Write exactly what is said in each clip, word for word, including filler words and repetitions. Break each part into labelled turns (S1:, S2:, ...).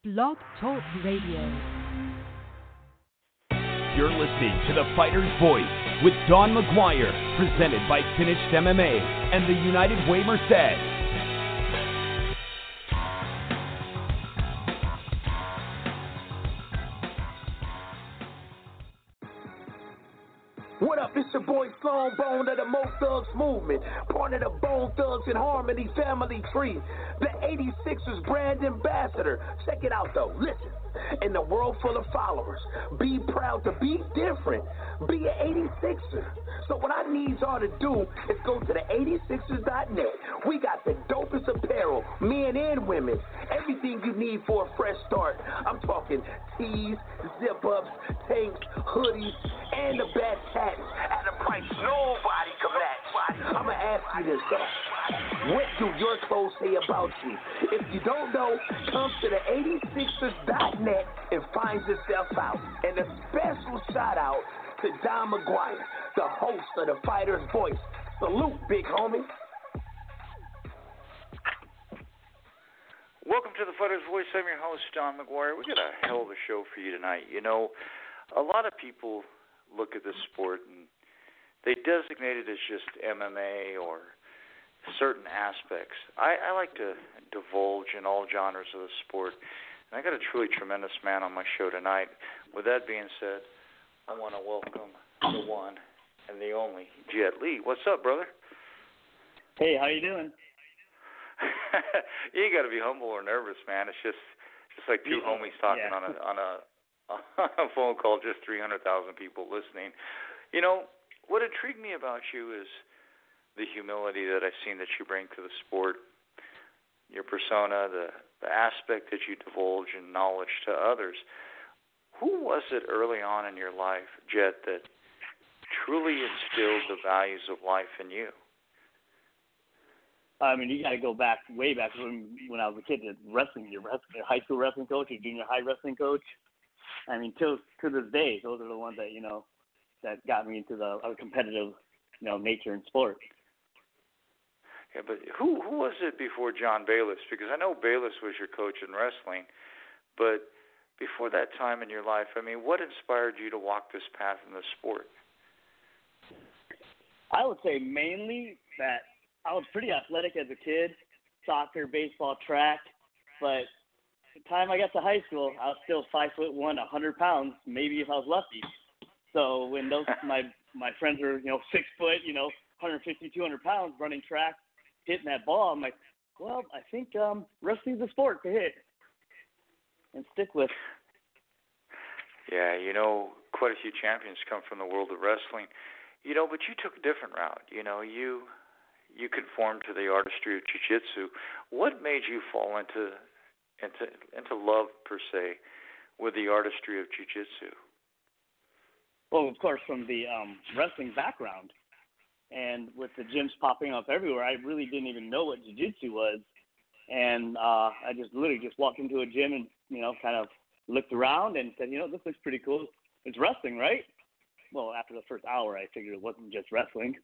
S1: Blog Talk Radio.
S2: You're listening to The Fighter's Voice with Don McGuire, presented by Finished M M A and the United Way Merced.
S3: What up, it's your boy Sloan Bone of the Mo Thugs Movement, part of the Bone Thugs and Harmony family tree, the eighty-sixers brand ambassador. Check it out though, listen. In the world full of followers, be proud to be different, be an eighty-sixer. So what I need y'all to do is go to the eighty-sixers dot net. We got the dopest apparel, men and women, everything you need for a fresh start. I'm talking tees, zip-ups, tanks, hoodies, and the best hats at a price nobody can match. I'm going to ask you this though. What do your clothes say about you? If you don't know, come to the eighty-sixers dot net and find yourself out. And a special shout out to Don McGuire, the host of The Fighter's Voice. Salute, big homie.
S4: Welcome to The Fighter's Voice. I'm your host, Don McGuire. We got a hell of a show for you tonight. You know, a lot of people look at this sport and they designate it as just M M A or certain aspects. I, I like to divulge in all genres of the sport. And I got a truly tremendous man on my show tonight. With that being said, I want to welcome the one and the only Jet Li. What's up, brother?
S5: Hey, how you doing?
S4: You ain't got to be humble or nervous, man. It's just just like two yeah, homies talking yeah. on a on a on a phone call, just three hundred thousand people listening. You know, what intrigued me about you is the humility that I've seen that you bring to the sport, your persona, the, the aspect that you divulge and knowledge to others. Who was it early on in your life, Jet, that truly instilled the values of life in you?
S5: I mean, you got to go back, way back when when I was a kid. Wrestling, your, wrestling, your high school wrestling coach, your junior high wrestling coach. I mean, till to this day, those are the ones that you know that got me into the uh, competitive, you know, nature in sport.
S4: Yeah, but who who was it before John Bayless? Because I know Bayless was your coach in wrestling, but before that time in your life, I mean, what inspired you to walk this path in the sport?
S5: I would say mainly that I was pretty athletic as a kid, soccer, baseball, track, but the time I got to high school, I was still five foot one, a hundred pounds, maybe if I was lucky. So when those my my friends were, you know, six foot, you know, one fifty, two hundred pounds, running track, hitting that ball, I'm like, well, I think um, wrestling's a sport to hit and stick with.
S4: Yeah, you know, quite a few champions come from the world of wrestling, you know, but you took a different route. You know, you you conformed to the artistry of jiu-jitsu. What made you fall into into into love per se with the artistry of jiu-jitsu?
S5: Well, of course, from the um, wrestling background, and with the gyms popping up everywhere, I really didn't even know what jiu-jitsu was, and uh, I just literally just walked into a gym and you know kind of looked around and said, you know, this looks pretty cool. It's wrestling, right? Well, after the first hour, I figured it wasn't just wrestling.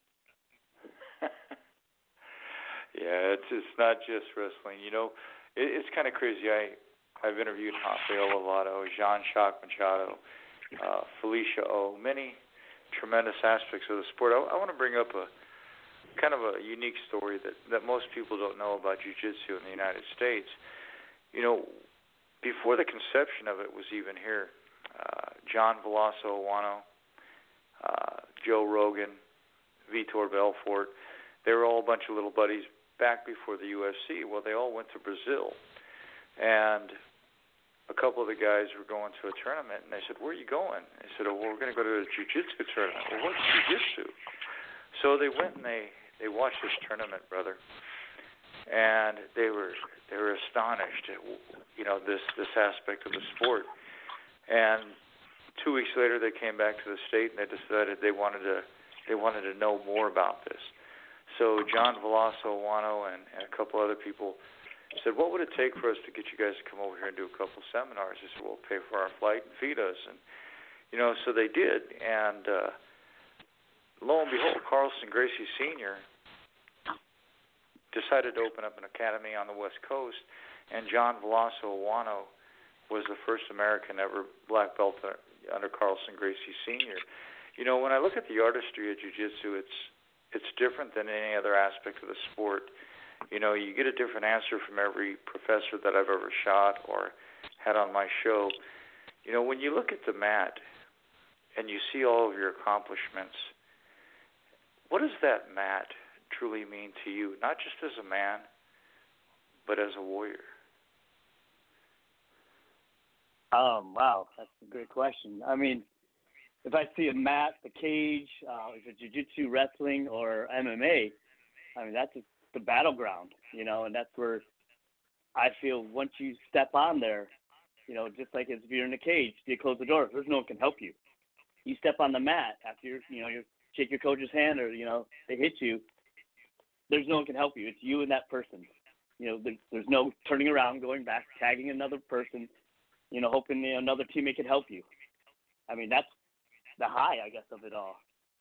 S4: Yeah, it's it's not just wrestling. You know, it, it's kind of crazy. I I've interviewed Rafael Lovato, Jean-Jacques Machado, uh, Felicia O, many tremendous aspects of the sport. I, I want to bring up a kind of a unique story that, that most people don't know about jiu-jitsu in the United States. You know, before the conception of it was even here, uh, John Veloso Awano, uh, Joe Rogan, Vitor Belfort, they were all a bunch of little buddies back before the U F C. Well, they all went to Brazil, and a couple of the guys were going to a tournament, and they said, where are you going? They said, oh, well, we're going to go to a jiu-jitsu tournament. Well, what's jiu-jitsu? So they went and they, they watched this tournament, brother, and they were they were astonished at, you know, this, this aspect of the sport. And two weeks later, they came back to the state, and they decided they wanted to they wanted to know more about this. So John Veloso Awano and, and a couple other people said, what would it take for us to get you guys to come over here and do a couple seminars? They said, well, pay for our flight and feed us. And, you know, so they did. And uh, lo and behold, Carlson Gracie Senior decided to open up an academy on the West Coast, and John Veloso Awano was the first American ever black belt under Carlson Gracie Senior You know, when I look at the artistry of jiu-jitsu, it's it's different than any other aspect of the sport. You know, you get a different answer from every professor that I've ever shot or had on my show. You know, when you look at the mat and you see all of your accomplishments, what does that mat truly mean to you? Not just as a man, but as a warrior.
S5: Um, wow, that's a great question. I mean, if I see a mat, the cage, uh, if it's jiu-jitsu, wrestling, or M M A, I mean, that's the battleground, you know, and that's where I feel once you step on there, you know, just like if you're in a cage, you close the door, there's no one can help you. You step on the mat after you're, you know, you shake your coach's hand or, you know, they hit you, there's no one can help you. It's you and that person. You know, there's, there's no turning around, going back, tagging another person, you know, hoping you know, another teammate can help you. I mean, that's the high, I guess, of it all.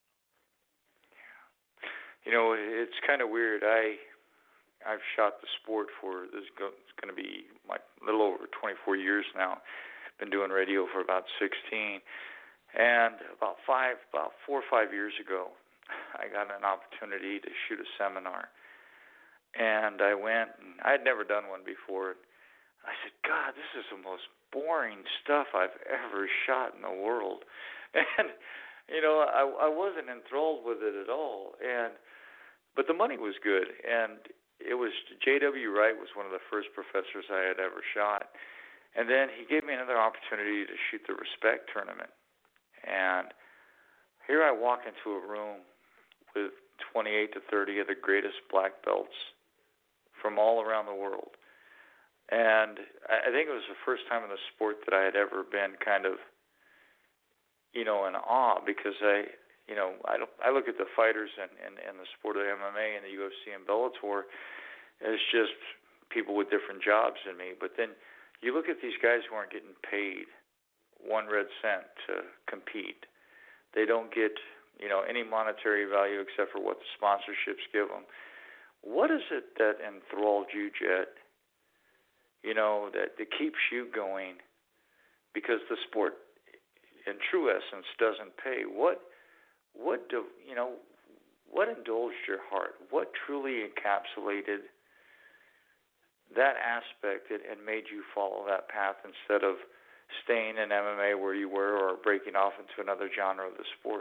S4: You know, it's kind of weird. I, I've shot the sport for, this is going to be like a little over twenty-four years now. Been doing radio for about sixteen. And about five, about four or five years ago, I got an opportunity to shoot a seminar. And I went, and I had never done one before. I said, God, this is the most boring stuff I've ever shot in the world. And, you know, I, I wasn't enthralled with it at all. And but the money was good. And it was, J W. Wright was one of the first professors I had ever shot. And then he gave me another opportunity to shoot the Respect tournament. And here I walk into a room with twenty-eight to thirty of the greatest black belts from all around the world. And I think it was the first time in the sport that I had ever been kind of, you know, in awe, because I, you know, I, don't, I look at the fighters and, and, and the sport of M M A and the U F C and Bellator as just people with different jobs than me. But then you look at these guys who aren't getting paid one red cent to compete. They don't get, you know, any monetary value except for what the sponsorships give them. What is it that enthralled you, Jet, you know, that, that keeps you going? Because the sport, in true essence, doesn't pay. What, what do, you know, what indulged your heart? What truly encapsulated that aspect and, and made you follow that path instead of staying in M M A where you were or breaking off into another genre of the sport?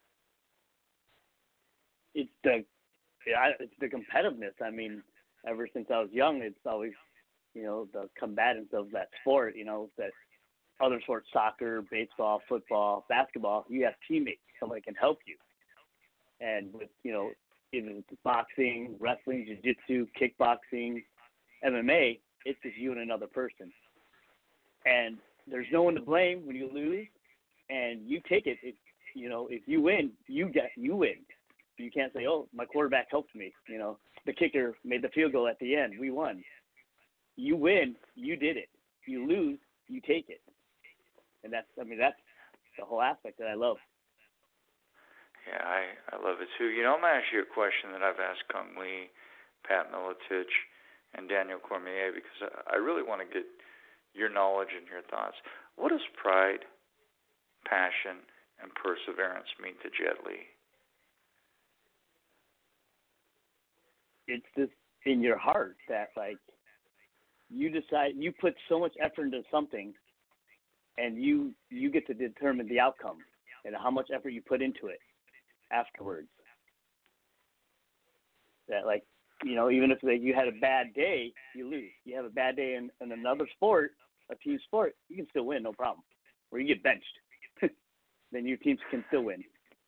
S5: It's the yeah, it's the competitiveness. I mean, ever since I was young, it's always, you know, the combatants of that sport, you know, that other sports, soccer, baseball, football, basketball, you have teammates. Somebody can help you. And with, you know, even boxing, wrestling, jiu-jitsu, kickboxing, M M A, it's just you and another person. And there's no one to blame when you lose, and you take it. If, you know, if you win, you get you win. You can't say, "Oh, my quarterback helped me." You know, the kicker made the field goal at the end. We won. You win, you did it. You lose, you take it. And that's, I mean, that's the whole aspect that I love.
S4: Yeah, I, I love it too. You know, I'm going to ask you a question that I've asked Kung Lee, Pat Miletich, and Daniel Cormier, because I, I really want to get your knowledge and your thoughts. What does pride, passion, and perseverance mean to Jet Li?
S5: It's this in your heart that, like, you decide, you put so much effort into something, and you you get to determine the outcome and how much effort you put into it afterwards. That, like, you know, even if like, you had a bad day, you lose. You have a bad day in, in another sport, a team sport, you can still win, no problem. Or you get benched, then your teams can still win.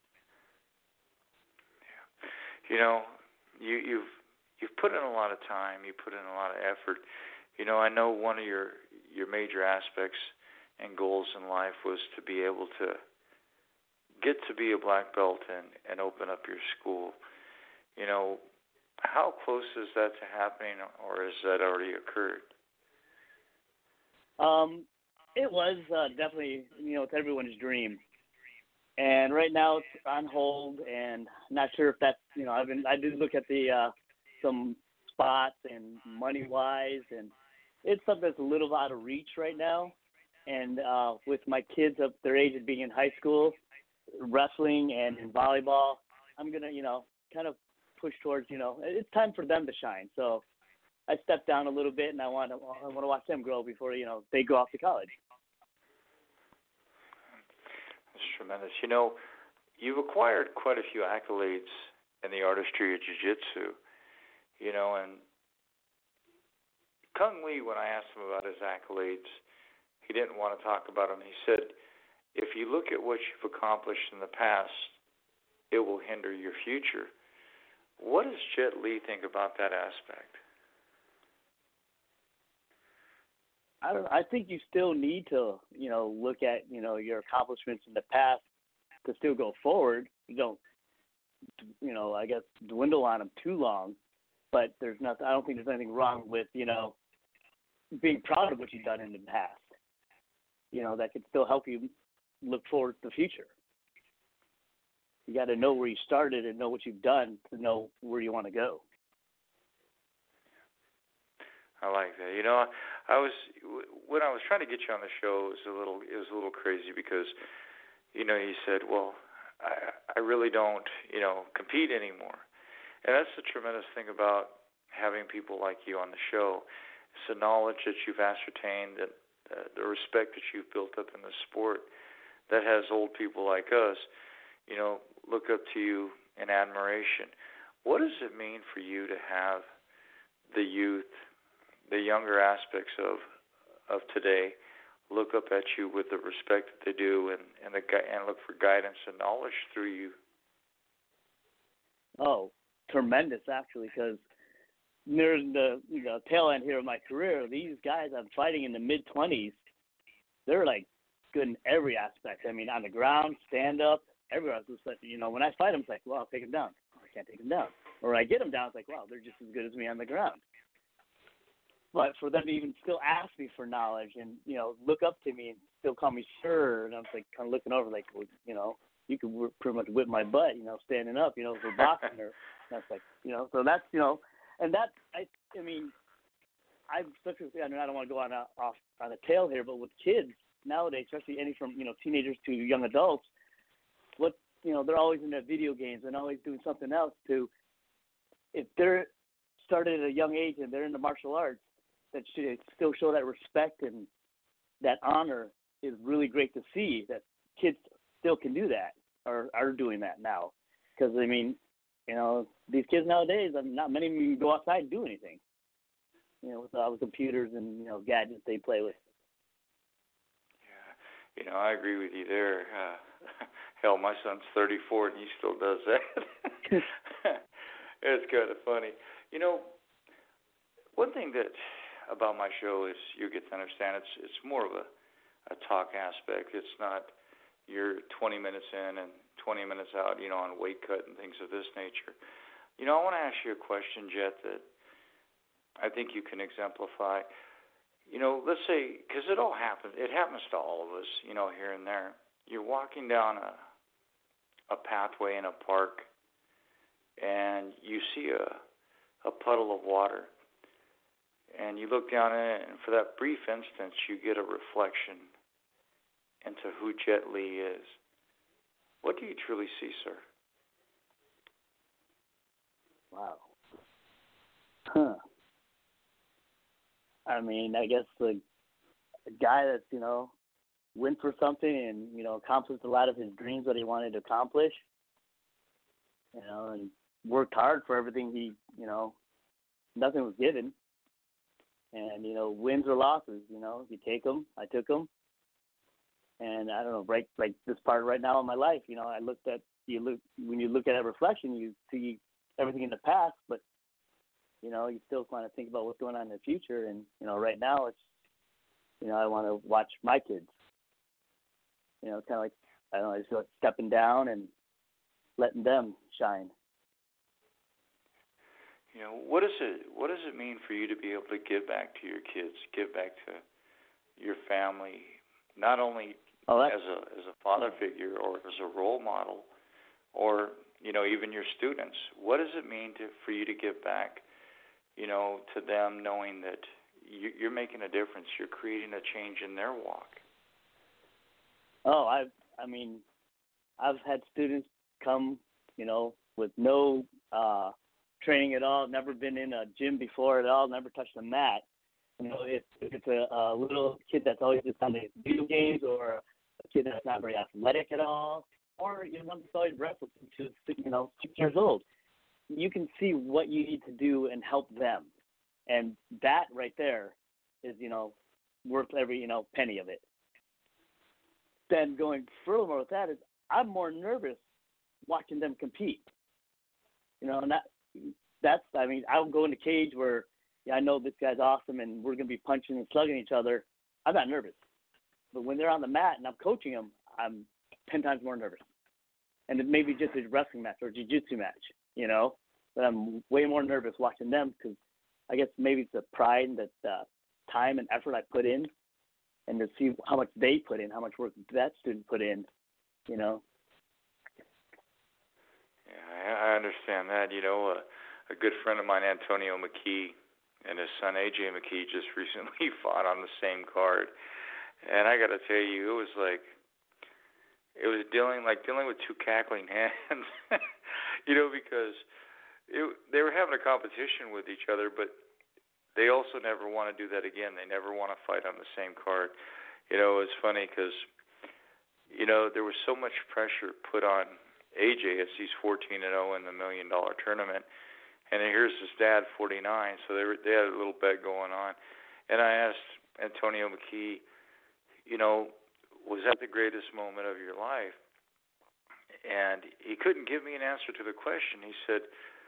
S4: Yeah. You know, you, you've you've put in a lot of time. You put in a lot of effort. You know, I know one of your your major aspects and goals in life was to be able to get to be a black belt and, and open up your school. You know, how close is that to happening, or has that already occurred?
S5: Um, it was uh, definitely, you know, it's everyone's dream. And right now it's on hold, and I'm not sure if that's, you know, I've been, I did look at the, uh, some spots and money-wise, and it's something that's a little out of reach right now. And uh, with my kids of their age of being in high school, wrestling and in volleyball, I'm gonna, you know, kind of push towards, you know, it's time for them to shine. So I stepped down a little bit, and I want to, I want to watch them grow before, you know, they go off to college.
S4: That's tremendous. You know, you've acquired quite a few accolades in the artistry of jiu-jitsu, you know, and Kung Lee, when I asked him about his accolades, he didn't want to talk about them. He said, if you look at what you've accomplished in the past, it will hinder your future. What does Jet Li think about that aspect?
S5: I don't. I think you still need to, you know, look at, you know, your accomplishments in the past to still go forward. You don't, you know, I guess dwindle on them too long. But there's nothing. I don't think there's anything wrong with, you know, being proud of what you've done in the past. You know, that could still help you look forward to the future. You got to know where you started and know what you've done to know where you want to go.
S4: I like that. You know, I was when I was trying to get you on the show, it was a little it was a little crazy because, you know, you said, well, I I really don't, you know, compete anymore, and that's the tremendous thing about having people like you on the show. It's the knowledge that you've ascertained and uh, the respect that you've built up in the sport that has old people like us, you know, look up to you in admiration. What does it mean for you to have the youth, the younger aspects of of today, look up at you with the respect that they do, and and, the, and look for guidance and knowledge through you?
S5: Oh, tremendous, actually, because near the you know, tail end here of my career, these guys I'm fighting in the mid twenties, they're like good in every aspect. I mean, on the ground, stand up, everywhere. It's like, you know, when I fight them, it's like, well, I'll take them down. Oh, I can't take them down. Or I get them down, it's like, wow, they're just as good as me on the ground. But for them to even still ask me for knowledge and, you know, look up to me and still call me sir, and I'm like kind of looking over like, well, you know, you could pretty much whip my butt, you know, standing up, you know, for boxing. Or that's like, you know, so that's, you know, and that, I, I mean, I'm such a, I mean, I don't want to go on a, off on a tail here, but with kids nowadays, especially any from, you know, teenagers to young adults, what, you know, they're always in their video games and always doing something else to, if they're started at a young age and they're in the martial arts, that should still show that respect and that honor is really great to see that kids still can do that or are doing that now. Because, I mean, you know, these kids nowadays, I mean, not many of them can go outside and do anything, you know, with all the computers and, you know, gadgets they play with.
S4: Yeah, you know, I agree with you there. Uh, hell, my son's thirty-four and he still does that. It's kind of funny. You know, one thing that about my show is you get to understand it's it's more of a, a talk aspect. It's not you're twenty minutes in and twenty minutes out, you know, on weight cut and things of this nature. You know, I want to ask you a question, Jet, that I think you can exemplify. You know, let's say, because it all happens, it happens to all of us, you know, here and there. You're walking down a a pathway in a park and you see a a puddle of water. And you look down in it, and for that brief instance, you get a reflection into who Jet Li is. What do you truly see, sir?
S5: Wow. Huh. I mean, I guess the, the guy that's, you know, went for something and, you know, accomplished a lot of his dreams that he wanted to accomplish, you know, and worked hard for everything he, you know, nothing was given. And, you know, wins or losses, you know, you take them. I took them. And I don't know, right, like this part right now in my life, you know, I looked at, you look, when you look at that reflection, you see everything in the past, but, you know, you still want to think about what's going on in the future. And, you know, right now it's, you know, I want to watch my kids. You know, it's kind of like, I don't know, just like stepping down and letting them shine.
S4: You know, what does it what does it mean for you to be able to give back to your kids, give back to your family, not only
S5: oh,
S4: as a as a father figure or as a role model, or you know even your students? What does it mean to for you to give back, you know, to them, knowing that you, you're making a difference. You're creating a change in their walk.
S5: Oh, I I mean, I've had students come, you know, with no uh, training at all, never been in a gym before at all, never touched a mat. You know, if, if it's a, a little kid that's always just on the video games, or a kid that's not very athletic at all, or you know, one that's always wrestled since you know six years old, you can see what you need to do and help them, and that right there is you know worth every you know penny of it. Then going furthermore with that is I'm more nervous watching them compete. You know, and that that's I mean I'll go in the cage where yeah, I know this guy's awesome and we're gonna be punching and slugging each other. I'm not nervous, but when they're on the mat and I'm coaching them, I'm ten times more nervous. And it may be just a wrestling match or a jiu-jitsu match, you know, but I'm way more nervous watching them because I guess maybe it's the pride and the uh, time and effort I put in, and to see how much they put in, how much work that student put in, you know.
S4: Yeah, I understand that. You know, uh, a good friend of mine, Antonio McKee, and his son A J McKee just recently fought on the same card, and I got to tell you, it was like it was dealing like dealing with two cackling hands, you know, because it, they were having a competition with each other, but they also never want to do that again. They never want to fight on the same card. You know, it's funny because, you know, there was so much pressure put on A J as he's fourteen and oh in the million dollar tournament, and then here's his dad, forty-nine. So they were, they had a little bet going on, and I asked Antonio McKee, you know, was that the greatest moment of your life? And he couldn't give me an answer to the question. He said,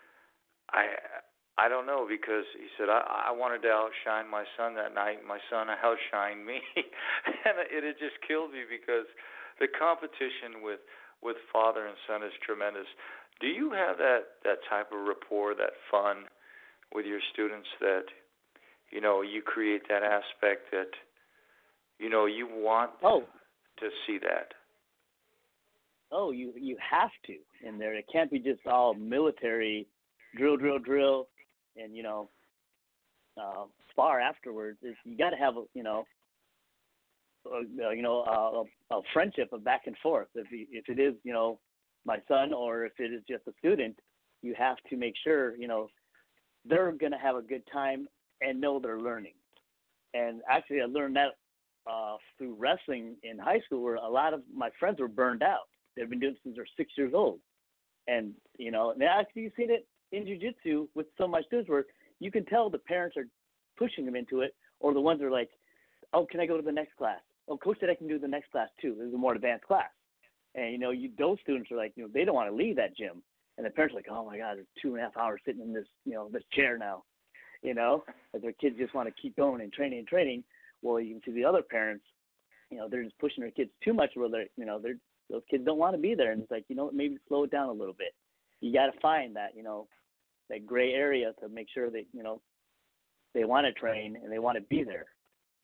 S4: I I don't know, because he said, I, I wanted to outshine my son that night, and my son outshined me. And it had just killed me because the competition with, with father and son is tremendous. Do you have that, that type of rapport, that fun with your students that, you know, you create that aspect that, you know, you want
S5: oh.
S4: to see that?
S5: Oh, you you have to in there. It can't be just all military drill, drill, drill, and you know, uh, spar afterwards. Is you got to have a you know, uh, you know, a, a friendship of back and forth. If if it is you know my son or if it is just a student, you have to make sure you know they're gonna have a good time and know they're learning. And actually, I learned that uh, through wrestling in high school, where a lot of my friends were burned out. They've been doing it since they're six years old. And, you know, and actually you've seen it in jiu-jitsu with some of my students where you can tell the parents are pushing them into it, or the ones that are like, oh, can I go to the next class? Oh, coach said I can do the next class too. This is a more advanced class. And, you know, you those students are like, you know, they don't want to leave that gym. And the parents are like, oh, my God, there's two and a half hours sitting in this, you know, this chair now, you know, as their kids just want to keep going and training and training. Well, you can see the other parents, you know, they're just pushing their kids too much where they're, you know, they're, those kids don't want to be there. And it's like, you know, maybe slow it down a little bit. You got to find that, you know, that gray area to make sure that, you know, they want to train and they want to be there.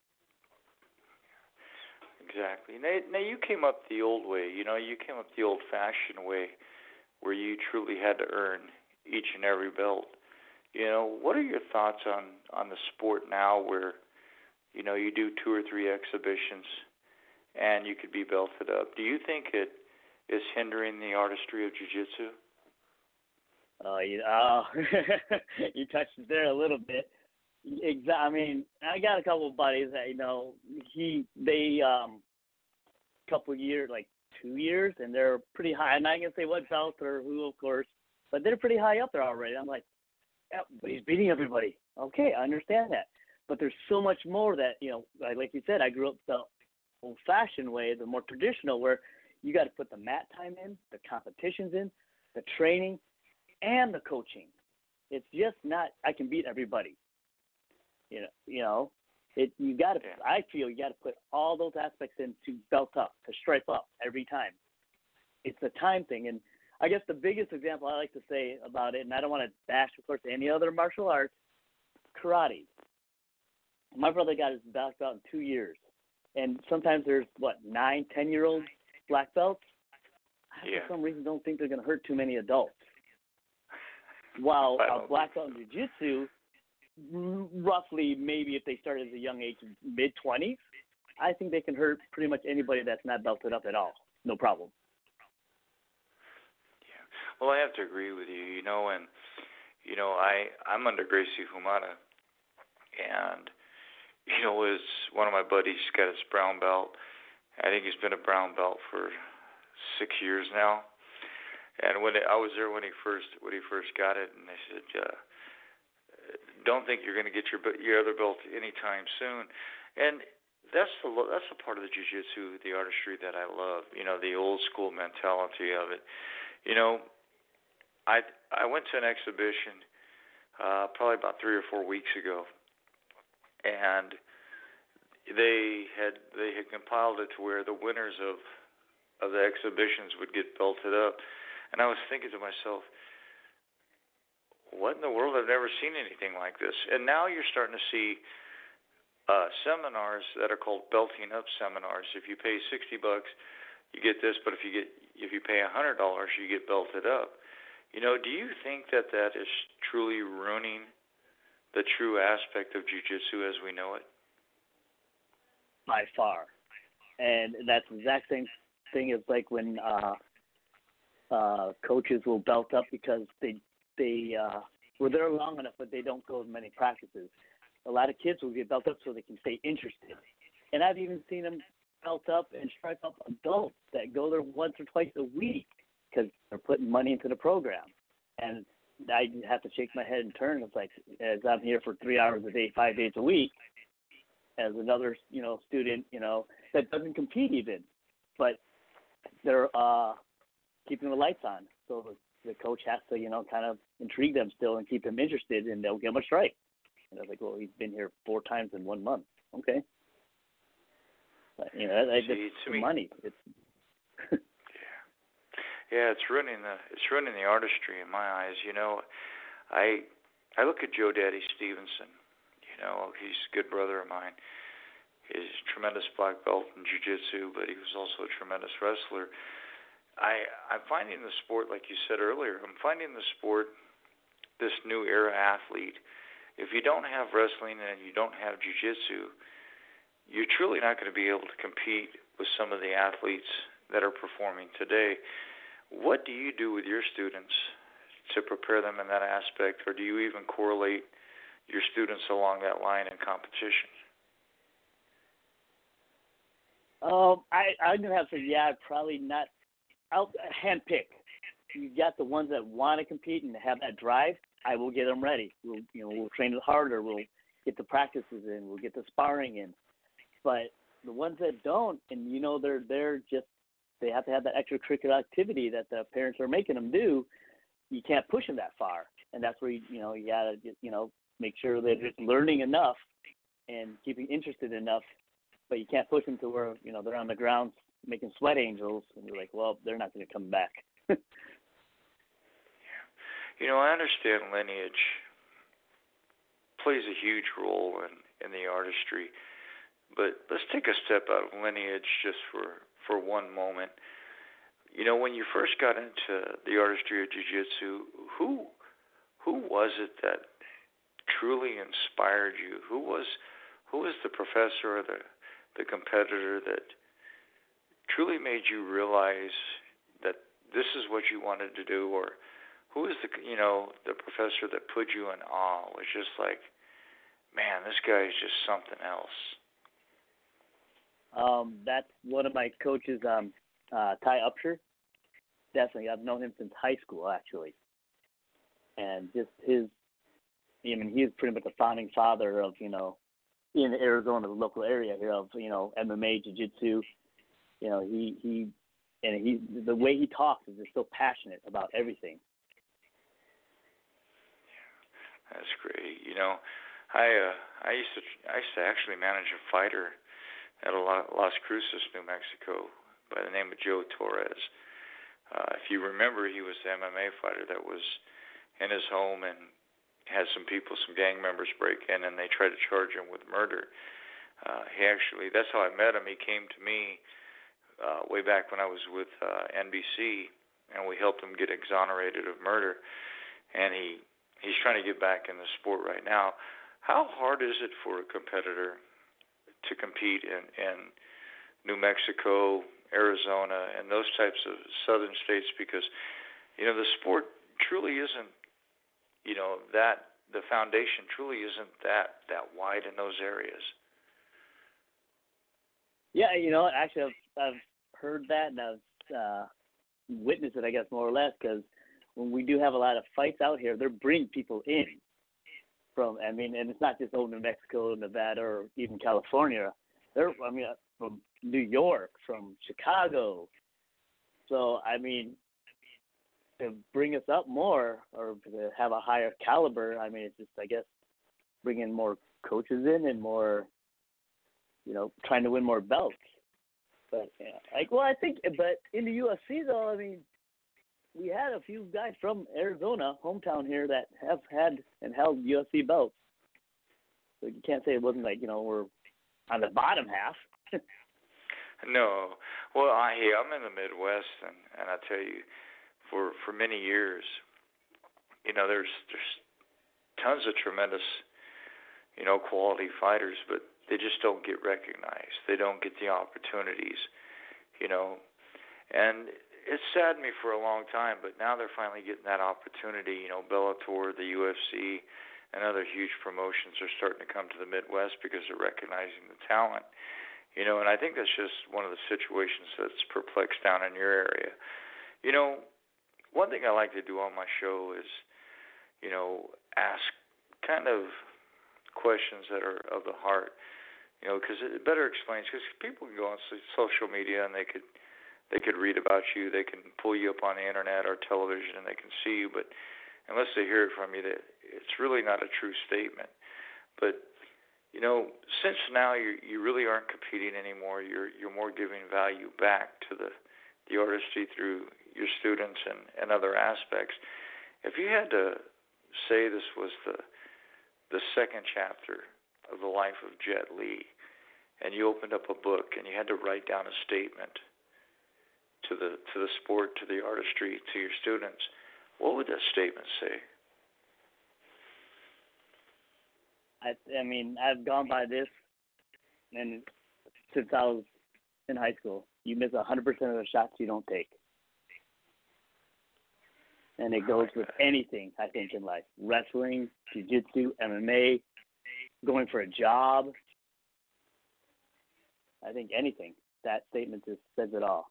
S4: Exactly. Now, now you came up the old way, you know, you came up the old-fashioned way where you truly had to earn each and every belt. You know, what are your thoughts on, on the sport now where, you know, you do two or three exhibitions and you could be belted up? Do you think it is hindering the artistry of jiu-jitsu?
S5: Uh, you, uh, you touched it there a little bit. Exa- I mean, I got a couple of buddies that, you know, he, they, um, couple of years, like two years, and they're pretty high. I'm not going to say what belt or who, of course, but they're pretty high up there already. I'm like, yeah, but he's beating everybody. Okay, I understand that. But there's so much more that, you know, like, like you said, I grew up the old-fashioned way, the more traditional, where you got to put the mat time in, the competitions in, the training, and the coaching. It's just not, I can beat everybody. You know, you know, it. You got to.
S4: Yeah.
S5: I feel you got to put all those aspects in to belt up, to stripe up every time. It's a time thing, and I guess the biggest example I like to say about it, and I don't want to bash, of course, any other martial arts, karate. My brother got his black belt in two years, and sometimes there's what nine, ten-year-old black belts. I,
S4: yeah.
S5: for some reason, don't think they're going to hurt too many adults. While a black belt in jiu-jitsu, roughly, maybe if they start at a young age, mid twenties, I think they can hurt pretty much anybody that's not belted up at all. No problem.
S4: Yeah. Well, I have to agree with you. You know, and you know, I I'm under Gracie Humana, and you know, is one of my buddies got his brown belt. I think he's been a brown belt for six years now. And when it, I was there when he first when he first got it, and they said, uh, "Don't think you're going to get your your other belt anytime soon." And that's the that's the part of the jiu-jitsu, the artistry that I love. You know, the old school mentality of it. You know, I I went to an exhibition uh, probably about three or four weeks ago, and they had they had compiled it to where the winners of of the exhibitions would get belted up, and I was thinking to myself, what in the world? I've never seen anything like this. And now you're starting to see uh, seminars that are called belting up seminars. If you pay sixty bucks, you get this, but if you get if you pay a hundred dollars, you get belted up. You know, do you think that that is truly ruining the true aspect of jiu-jitsu as we know it?
S5: By far. And that's the exact same thing as like when uh, uh, coaches will belt up because they they uh, were there long enough, but they don't go to many practices. A lot of kids will get belt up so they can stay interested. And I've even seen them belt up and stripe up adults that go there once or twice a week because they're putting money into the program. And I have to shake my head and turn. It's like, as I'm here for three hours a day, five days a week, as another, you know, student, you know, that doesn't compete even, but they're uh, keeping the lights on. So the, the coach has to, you know, kind of intrigue them still and keep them interested, and they'll give them a strike. And I was like, well, he's been here four times in one month. Okay. But, you know, that,
S4: See,
S5: that's
S4: to
S5: the
S4: me,
S5: money. It's
S4: yeah, yeah, it's ruining the it's ruining the artistry in my eyes. You know, I I look at Joe Daddy Stevenson. You know, he's a good brother of mine. He's a tremendous black belt in jiu-jitsu, but he was also a tremendous wrestler. I I'm finding the sport, like you said earlier, I'm finding the sport, this new era athlete. If you don't have wrestling and you don't have jiu-jitsu, you're truly not going to be able to compete with some of the athletes that are performing today. What do you do with your students to prepare them in that aspect, or do you even correlate your students along that line in competition?
S5: Um, I I'm gonna have to say, yeah, probably not. I'll handpick. You got the ones that want to compete and have that drive. I will get them ready. We'll, you know, we'll train it harder. We'll get the practices in. We'll get the sparring in. But the ones that don't, and you know, they're they're just they have to have that extracurricular activity that the parents are making them do. You can't push them that far, and that's where you you know you gotta you know make sure that they're learning enough and keeping interested enough. But you can't push them to where you know they're on the ground making sweat angels, and you're like, well, they're not going to come back.
S4: You know, I understand lineage plays a huge role in, in the artistry, but let's take a step out of lineage just for, for one moment. You know, when you first got into the artistry of jiu-jitsu, who who was it that truly inspired you? Who was who was the professor or the the competitor that truly made you realize that this is what you wanted to do, or who is the, you know, the professor that put you in awe? It was just like, man, this guy is just something else.
S5: Um, that's one of my coaches, um, uh, Ty Upshur. Definitely, I've known him since high school, actually. And just his, I mean, he's pretty much the founding father of, you know, in Arizona, the local area here of, you know, M M A, jiu-jitsu. You know, he, he, and he, the way he talks is just so passionate about everything.
S4: That's great. You know, I uh, I used to I used to actually manage a fighter at a Las Cruces, New Mexico, by the name of Joe Torres. Uh, if you remember, he was the M M A fighter that was in his home and had some people, some gang members break in, and they tried to charge him with murder. Uh, he actually, that's how I met him. He came to me uh, way back when I was with uh, N B C, and we helped him get exonerated of murder. And he He's trying to get back in the sport right now. how hard is it for a competitor to compete in, in New Mexico, Arizona, and those types of southern states? Because, you know, the sport truly isn't, you know, that the foundation truly isn't that, that wide in those areas.
S5: Yeah, you know, actually, I've, I've heard that and I've uh, witnessed it, I guess, more or less, because when we do have a lot of fights out here, they're bringing people in from, I mean, and it's not just old New Mexico, Nevada, or even California. They're, I mean, from New York, from Chicago. So, I mean, to bring us up more or to have a higher caliber, I mean, it's just, I guess, bringing more coaches in and more, you know, trying to win more belts. But, yeah, like, well, I think, but in the U F C, though, I mean, we had a few guys from Arizona, hometown here, that have had and held U F C belts. So you can't say it wasn't like, you know, we're on the bottom half.
S4: No. Well, I, hey, I'm in the Midwest, and, and I tell you, for, for many years, you know, there's there's tons of tremendous, you know, quality fighters, but they just don't get recognized. They don't get the opportunities, you know. And it saddened me for a long time, but now they're finally getting that opportunity. You know, Bellator, the U F C, and other huge promotions are starting to come to the Midwest because they're recognizing the talent. You know, and I think that's just one of the situations that's perplexed down in your area. You know, one thing I like to do on my show is, you know, ask kind of questions that are of the heart, you know, because it better explains, because people can go on social media and they could they could read about you, they can pull you up on the internet or television and they can see you, but unless they hear it from you, that it's really not a true statement. But you know, since now you you really aren't competing anymore, you're you're more giving value back to the the artistry through your students and, and other aspects. If you had to say this was the the second chapter of the life of Jet Li, and you opened up a book and you had to write down a statement to the to the sport, to the artistry, to your students, what would that statement say?
S5: I, I mean, I've gone by this, and since I was in high school, you miss one hundred percent of the shots you don't take. And it goes with anything, I think, in life. Wrestling, jiu-jitsu, M M A, going for a job. I think anything. That statement just says it all.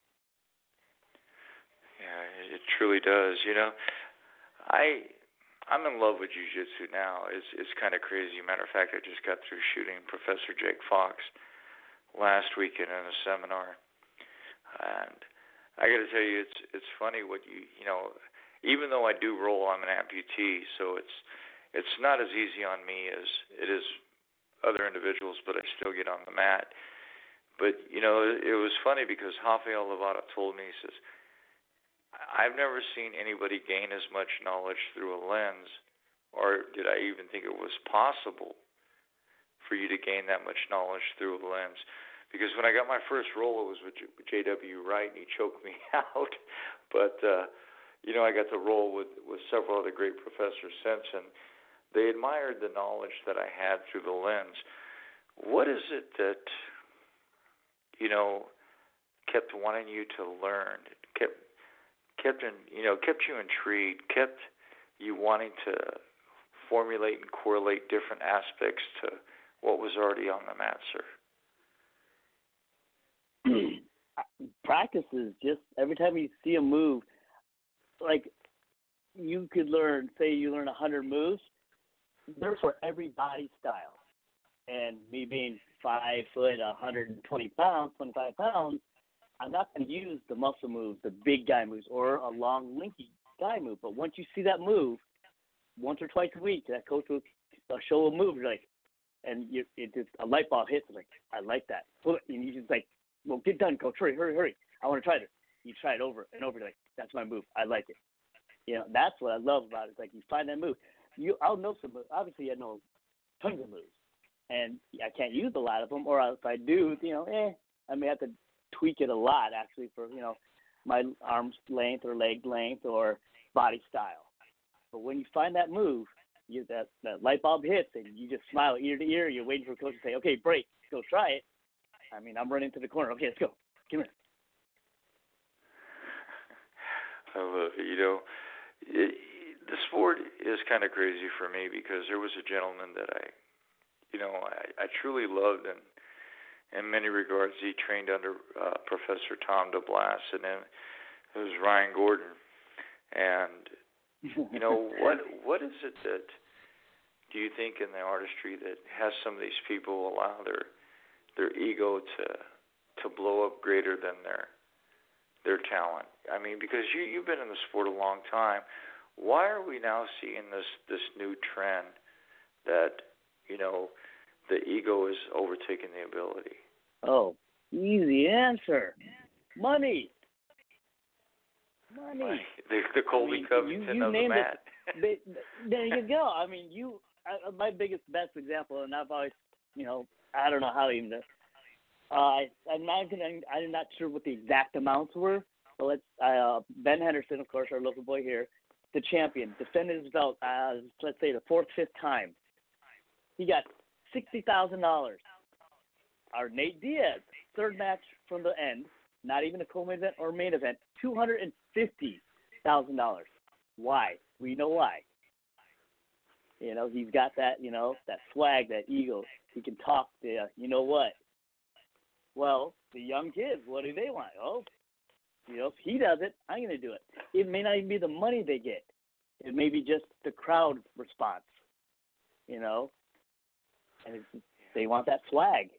S4: Yeah, it truly does. You know, I... I'm in love with jiu-jitsu now. It's it's kind of crazy. Matter of fact, I just got through shooting Professor Jake Fox last weekend in a seminar, and I got to tell you, it's it's funny what you you know. Even though I do roll, I'm an amputee, so it's it's not as easy on me as it is other individuals, but I still get on the mat. But you know, it, it was funny because Rafael Lovato told me, he says, I've never seen anybody gain as much knowledge through a lens, or did I even think it was possible for you to gain that much knowledge through a lens. Because when I got my first role, it was with J W Wright, and he choked me out. But, uh, you know, I got to roll with, with several other great professors since, and they admired the knowledge that I had through the lens. What is it that, you know, kept wanting you to learn, kept kept in, you know, kept you intrigued, kept you wanting to formulate and correlate different aspects to what was already on the mat, sir?
S5: Practice is just every time you see a move, like you could learn, say you learn one hundred moves, they're for every body style. And me being five foot, one hundred twenty pounds, twenty-five pounds, I'm not going to use the muscle moves, the big guy moves, or a long, linky guy move. But once you see that move, once or twice a week, that coach will show a move, you're like, and you, it just a light bulb hits. Like, I like that. And you just like, well, get done, coach. Hurry, hurry, hurry. I want to try this. You try it over and over. You're like, that's my move. I like it. You know, that's what I love about it. It's like you find that move. You, I'll know some moves. Obviously, I know tons of moves, and I can't use a lot of them. Or if I do, you know, eh, I may have to tweak it a lot, actually, for, you know, my arm's length or leg length or body style. But when you find that move, you that, that light bulb hits and you just smile ear to ear. You're waiting for the coach to say, okay, break, go try it. I mean, I'm running to the corner. Okay, let's go. Come here.
S4: I love it. You know, it, the sport is kind of crazy for me because there was a gentleman that I, you know, I, I truly loved, and in many regards, he trained under uh, Professor Tom DeBlas, and then it was Ryan Gordon. And you know, what what is it that do you think in the artistry that has some of these people allow their their ego to to blow up greater than their their talent? I mean, because you you've been in the sport a long time. Why are we now seeing this this new trend that, you know, the ego is overtaking the ability?
S5: Oh, easy answer. Money. Money.
S4: The, the Colby I mean, Covington
S5: you, you
S4: of the mat.
S5: It, there you go. I mean, you. I, my biggest, best example, and I've always, you know, I don't know how even. Uh, I, I'm not gonna. I'm not sure what the exact amounts were, but let's. Uh, Ben Henderson, of course, our local boy here, the champion, defended his belt. Uh, let's say the fourth, fifth time. He got sixty thousand dollars. Our Nate Diaz, third match from the end, not even a co-main event or main event, two hundred and fifty thousand dollars. Why? We know why. You know, he's got that, you know, that swag, that ego. He can talk to you. You know what? Well, the young kids, what do they want? Oh, you know, if he does it, I'm going to do it. It may not even be the money they get. It may be just the crowd response, you know, and it's, they want that swag.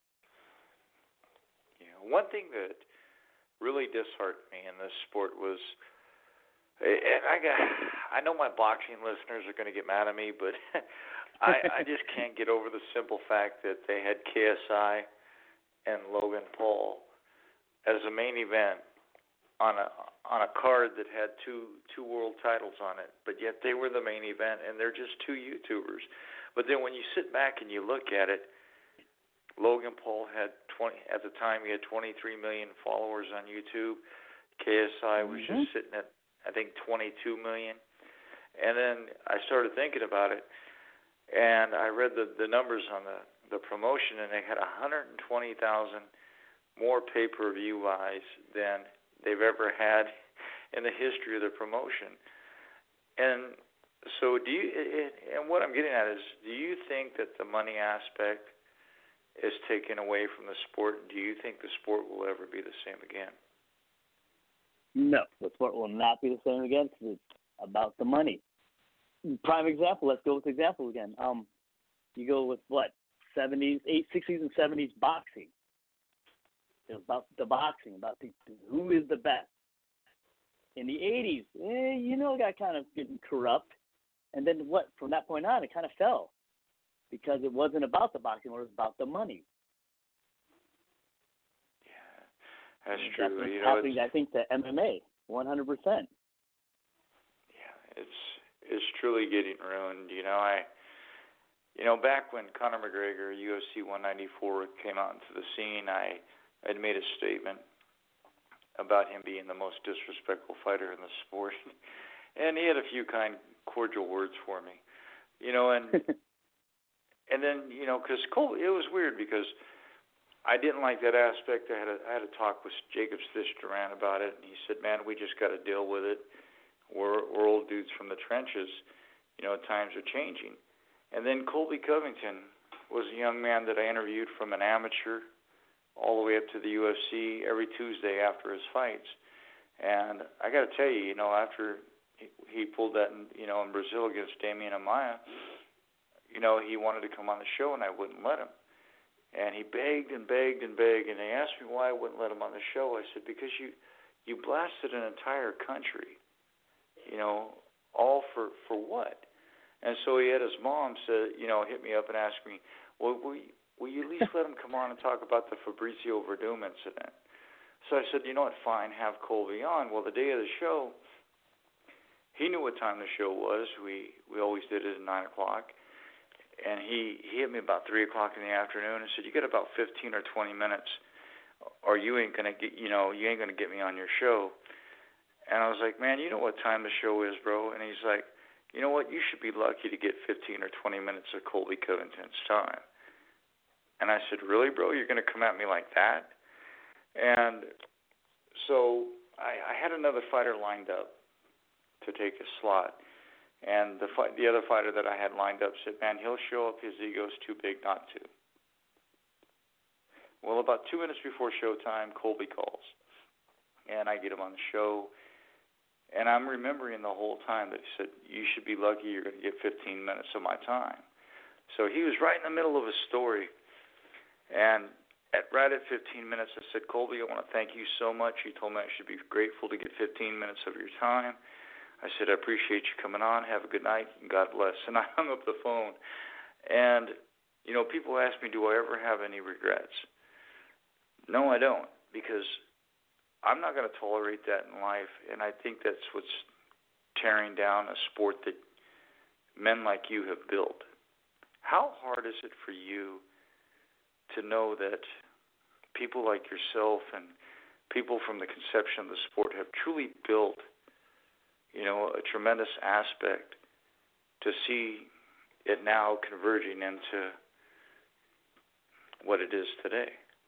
S4: Yeah, one thing that really disheartened me in this sport was, and I got, I know my boxing listeners are going to get mad at me, but I, I just can't get over the simple fact that they had K S I and Logan Paul as a main event on a on a card that had two two world titles on it, but yet they were the main event, and they're just two YouTubers. But then when you sit back and you look at it, Logan Paul had twenty at the time. He had twenty-three million followers on YouTube. K S I was mm-hmm. just sitting at, I think, twenty-two million. And then I started thinking about it, and I read the, the numbers on the, the promotion, and they had one hundred twenty thousand more pay-per-view buys than they've ever had in the history of the promotion. And so do you, and what I'm getting at is, do you think that the money aspect is taken away from the sport? Do you think the sport will ever be the same again?
S5: No, the sport will not be the same again because it's about the money. Prime example, let's go with example again. Um, you go with what, seventies, eight, sixties and seventies boxing. It's about the boxing, about the, who is the best. In the eighties, eh, you know, it got kind of getting corrupt. And then what, from that point on, it kind of fell because it wasn't about the boxing, it was about the money.
S4: Yeah, that's
S5: and
S4: true.
S5: That's what's
S4: you know,
S5: happening, I think, to M M A, one hundred percent.
S4: Yeah, it's it's truly getting ruined. You know, I, you know, back when Conor McGregor, U F C one ninety-four, came out into the scene, I had made a statement about him being the most disrespectful fighter in the sport, and he had a few kind, cordial words for me. You know, and and then you know, because Cole, it was weird because I didn't like that aspect. I had a, I had a talk with Jacob Stitch Duran about it, and he said, "Man, we just got to deal with it. We're we're old dudes from the trenches. You know, times are changing." And then Colby Covington was a young man that I interviewed from an amateur all the way up to the U F C every Tuesday after his fights. And I got to tell you, you know, after he, he pulled that, in, you know, in Brazil against Damian Amaya, you know, he wanted to come on the show, and I wouldn't let him. And he begged and begged and begged, and they asked me why I wouldn't let him on the show. I said, because you, you blasted an entire country, you know, all for, for what? And so he had his mom say, you know, hit me up and ask me, well, will you, will you at least let him come on and talk about the Fabrizio Verdum incident? So I said, you know what, fine, have Colby on. Well, the day of the show, he knew what time the show was. We we always did it at nine o'clock. And he, he hit me about three o'clock in the afternoon and said, you got about fifteen or twenty minutes, or you ain't going to get, you know, you ain't going to get me on your show. And I was like, man, you know what time the show is, bro? And he's like, you know what, you should be lucky to get fifteen or twenty minutes of Colby Covington's time. And I said, really, bro? You're going to come at me like that? And so I, I had another fighter lined up to take a slot. And the fight, the other fighter that I had lined up said, man, he'll show up. His ego's too big not to. Well, about two minutes before showtime, Colby calls. And I get him on the show. And I'm remembering the whole time that he said, you should be lucky you're going to get fifteen minutes of my time. So he was right in the middle of a story. And at right at fifteen minutes, I said, Colby, I want to thank you so much. You told me I should be grateful to get fifteen minutes of your time. I said, I appreciate you coming on. Have a good night, and God bless. And I hung up the phone. And, you know, people ask me, do I ever have any regrets? No, I don't, because I'm not going to tolerate that in life. And I think that's what's tearing down a sport that men like you have built. How hard is it for you to know that people like yourself and people from the conception of the sport have truly built, you know, a tremendous aspect to see it now converging into what it is today?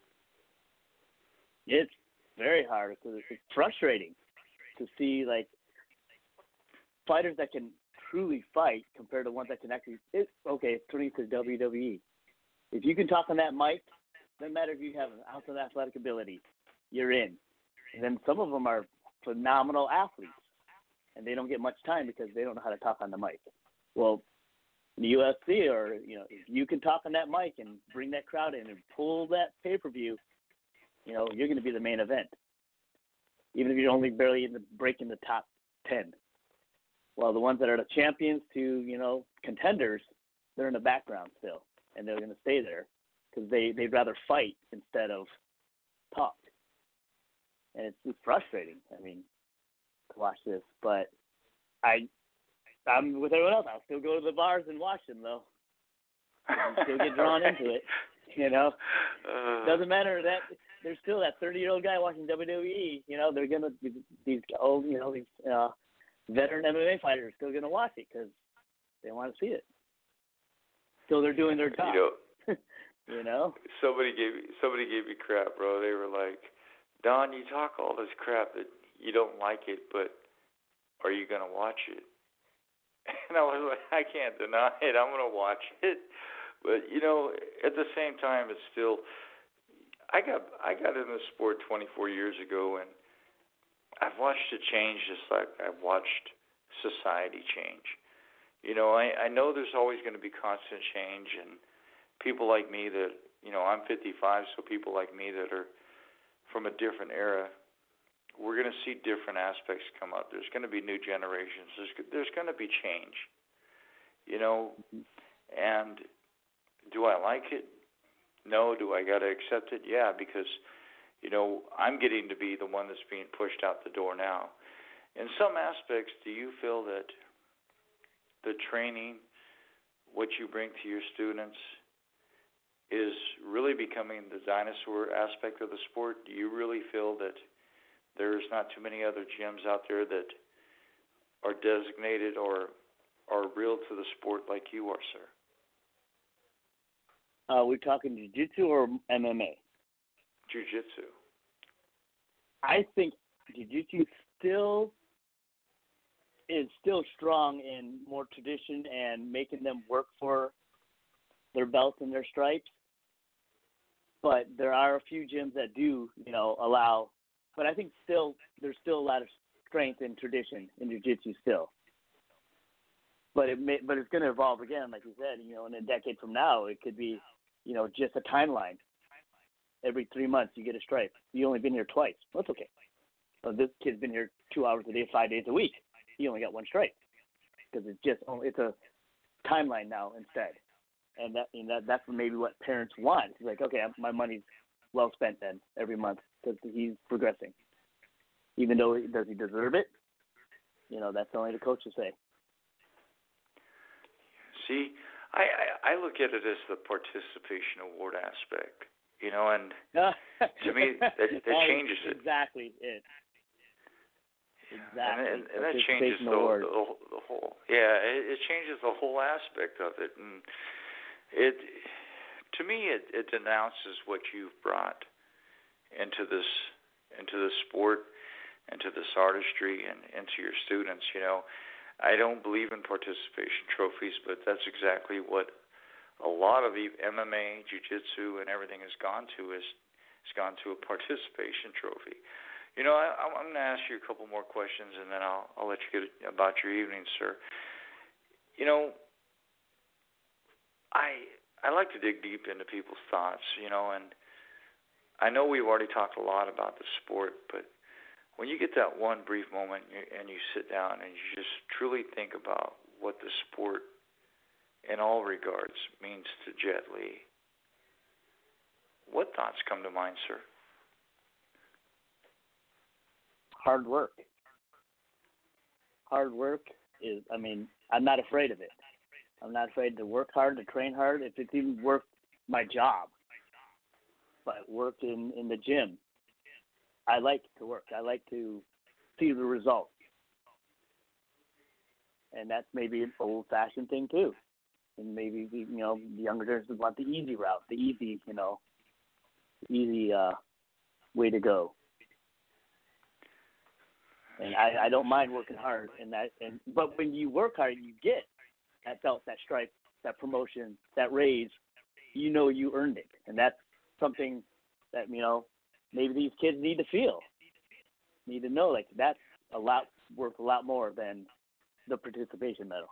S5: It's very hard because it's frustrating to see, like, fighters that can truly fight compared to ones that can actually it, – okay, turning to W W E. If you can talk on that mic, doesn't matter if you have an ounce of athletic ability, you're in. And then some of them are phenomenal athletes, and they don't get much time because they don't know how to talk on the mic. Well, in the U F C, or, you know, if you can talk on that mic and bring that crowd in and pull that pay-per-view, you know, you're going to be the main event, even if you're only barely in the breaking the top ten. Well, the ones that are the champions to, you know, contenders, they're in the background still, and they're going to stay there because they, they'd rather fight instead of talk. And it's, it's frustrating, I mean, to watch this. But I, I'm with everyone else. I'll still go to the bars and watch them, though. And still get drawn into it, you know. Uh, Doesn't matter that there's still that thirty-year-old guy watching W W E. You know, they're gonna these old, you know, these uh, veteran M M A fighters are still gonna watch it because they want to see it. So they're doing their job.
S4: You know,
S5: you know.
S4: Somebody gave somebody gave me crap, bro. They were like, Don, you talk all this crap that you don't like it, but are you gonna watch it? And I was like, I can't deny it. I'm gonna watch it. But, you know, at the same time, it's still, I got I got in the sport twenty-four years ago, and I've watched it change just like I've watched society change. You know, I, I know there's always going to be constant change, and people like me that, you know, I'm fifty-five, so people like me that are from a different era, we're going to see different aspects come up. There's going to be new generations. There's, there's going to be change, you know, and do I like it? No. Do I got to accept it? Yeah, because, you know, I'm getting to be the one that's being pushed out the door now. In some aspects, do you feel that the training, what you bring to your students, is really becoming the dinosaur aspect of the sport? Do you really feel that there's not too many other gyms out there that are designated or are real to the sport like you are, sir?
S5: Uh, we're talking jiu-jitsu or M M A?
S4: Jiu-jitsu.
S5: I think jiu-jitsu still is still strong in more tradition and making them work for their belts and their stripes. But there are a few gyms that do, you know, allow. But I think still there's still a lot of strength and tradition in jiu-jitsu still. But it may, but it's going to evolve again, like you said. You know, in a decade from now, it could be, you know, just a timeline. Every three months you get a stripe. You only been here twice. That's okay. But this kid's been here two hours a day, five days a week. He only got one stripe because it's just it's a timeline now instead. And that, you know, that that's maybe what parents want. It's like, okay, my money's well spent then every month because he's progressing. Even though does he deserve it? You know, that's only the coach to say.
S4: See, I, I, I look at it as the participation award aspect, you know, and to me, that, that changes it.
S5: Exactly it. Exactly.
S4: And, and, and that changes the, the, the whole. Yeah, it, it changes the whole aspect of it, and it to me it, it denounces what you've brought into this into the sport, into this artistry, and into your students. You know, I don't believe in participation trophies, but that's exactly what a lot of the M M A, jiu-jitsu, and everything has gone to is has gone to a participation trophy. You know, I, I'm going to ask you a couple more questions, and then I'll I'll let you get about your evening, sir. You know, I I like to dig deep into people's thoughts, you know, and I know we've already talked a lot about the sport, but when you get that one brief moment and you sit down and you just truly think about what the sport in all regards means to Jet Li, what thoughts come to mind, sir?
S5: Hard work. Hard work is, I mean, I'm not afraid of it. I'm not afraid to work hard, to train hard, if it's even work my job. But work in, in the gym. I like to work. I like to see the results. And that's maybe an old-fashioned thing, too. And maybe, you know, the younger generation want the easy route, the easy, you know, easy uh, way to go. And I, I don't mind working hard, and that. And but when you work hard, you get that belt, that stripe, that promotion, that raise. You know you earned it, and that's something that, you know, maybe these kids need to feel, need to know, like that's a lot worth a lot more than the participation medal.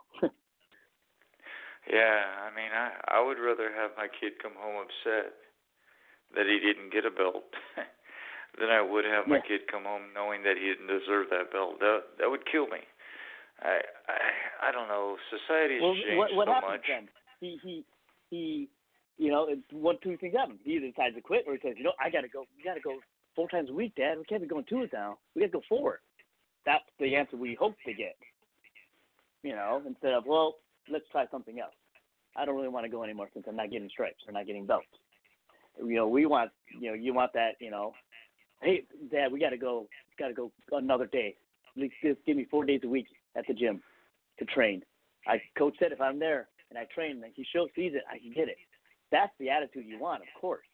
S4: Yeah, I mean, I I would rather have my kid come home upset that he didn't get a belt than I would have my
S5: yeah.
S4: kid come home knowing that he didn't deserve that belt. That that would kill me. I I, I don't know. Society's
S5: well,
S4: changed
S5: what, what
S4: so
S5: happens
S4: much.
S5: Then? He he he. You know, it's one two things happen. He either decides to quit, or he says, you know, I gotta go. We gotta go four times a week, Dad. We can't be going two now. We gotta go four. That's the answer we hope to get. You know, instead of, well, let's try something else. I don't really want to go anymore since I'm not getting stripes or not getting belts. You know, we want, you know, you want that, you know, hey, Dad, we got to go, got to go another day. Just give me four days a week at the gym to train. I Coach said if I'm there and I train and he shows sees it, I can get it. That's the attitude you want, of course.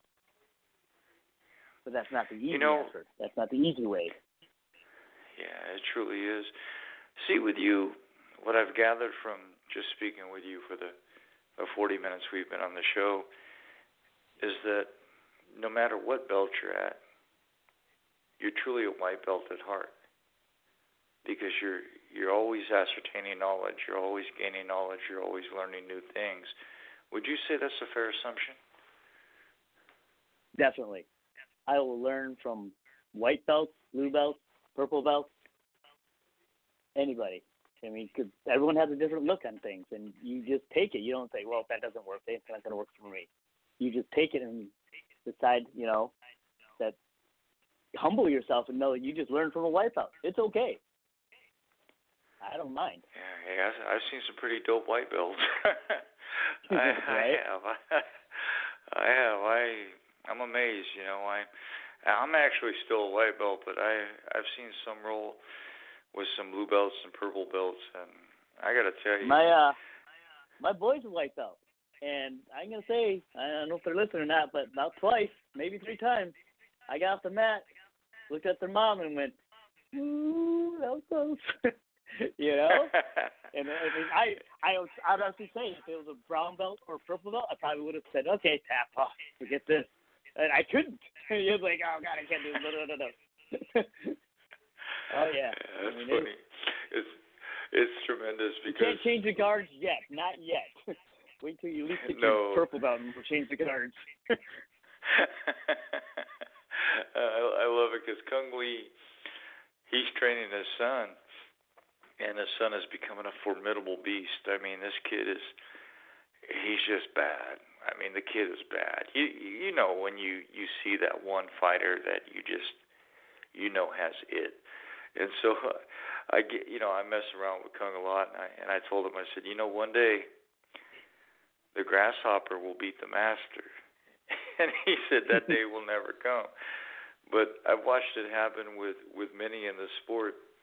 S5: But that's not the easy
S4: you know,
S5: answer. That's not the easy way.
S4: Yeah, it truly is. See, with you, what I've gathered from just speaking with you for the, the forty minutes we've been on the show is that no matter what belt you're at, you're truly a white belt at heart, because you're you're always ascertaining knowledge, you're always gaining knowledge, you're always learning new things. Would you say that's a fair assumption?
S5: Definitely. I will learn from white belts, blue belts, purple belts, anybody. I mean, because everyone has a different look on things, and you just take it. You don't say, well, if that doesn't work, then it's not going to work for me. You just take it and decide, you know, that humble yourself and know that you just learned from a white belt. It's okay. I don't mind.
S4: Yeah, yeah I've seen some pretty dope white belts. I,
S5: right?
S4: I have. I, I have. I I'm amazed. You know, I I'm actually still a white belt, but I I've seen some roll with some blue belts and purple belts, and I got to tell you,
S5: my uh my boy's a white belt, and I'm gonna say, I don't know if they're listening or not, but about twice, maybe three times, I got off the mat, looked at their mom, and went, "Ooh, that was close." You know, and I mean, I I was I'd honestly say if it was a brown belt or purple belt, I probably would have said, "Okay, tap off, forget this," and I couldn't. He was like, "Oh God, I can't do it." No, no, no, no. Oh yeah,
S4: yeah that's
S5: I mean,
S4: funny. It's it's tremendous because
S5: you can't change the guards yet, not yet. Wait till you at least get
S4: no.
S5: your purple belt and we'll change the guards.
S4: uh, I, I love it because Kung Lee, he's training his son. And his son is becoming a formidable beast. I mean, this kid is, he's just bad. I mean, the kid is bad. You you know when you, you see that one fighter that you just, you know has it. And so uh, I get, you know, I mess around with Kung a lot, and I, and I told him, I said, you know, one day the grasshopper will beat the master. And he said that day will never come. But I've watched it happen with, with many in the sport.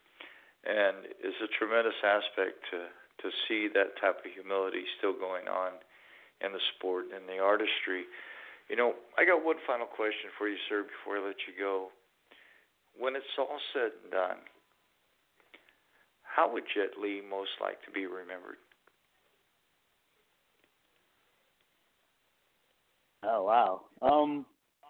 S4: And it's a tremendous aspect to, to see that type of humility still going on in the sport and the artistry. You know, I got one final question for you, sir, before I let you go. When it's all said and done, how would Jet Li most like to be remembered?
S5: Oh, wow. Um,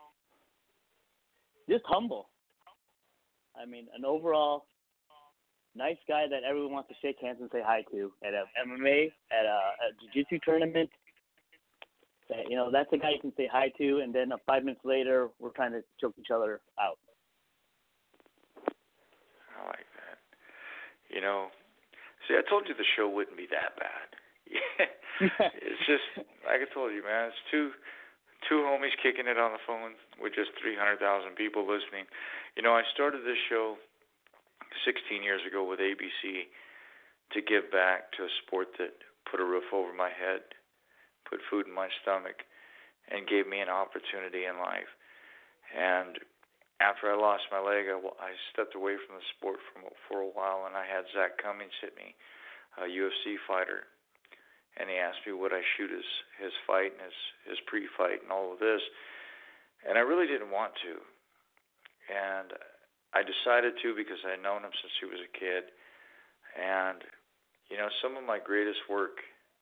S5: just humble. I mean, an overall nice guy that everyone wants to shake hands and say hi to at a M M A, at a, a jiu-jitsu tournament. That, you know, that's a guy you can say hi to, and then uh, five minutes later, we're trying to choke each other out.
S4: I like that. You know, see, I told you the show wouldn't be that bad. It's just, like I told you, man, it's two two homies kicking it on the phone with just three hundred thousand people listening. You know, I started this show sixteen years ago with A B C to give back to a sport that put a roof over my head, put food in my stomach, and gave me an opportunity in life. And after I lost my leg, I, I stepped away from the sport for, for a while, and I had Zach Cummings hit me, a U F C fighter, and he asked me would I shoot his, his fight and his, his pre-fight and all of this. And I really didn't want to. And I decided to because I'd known him since he was a kid. And, you know, some of my greatest work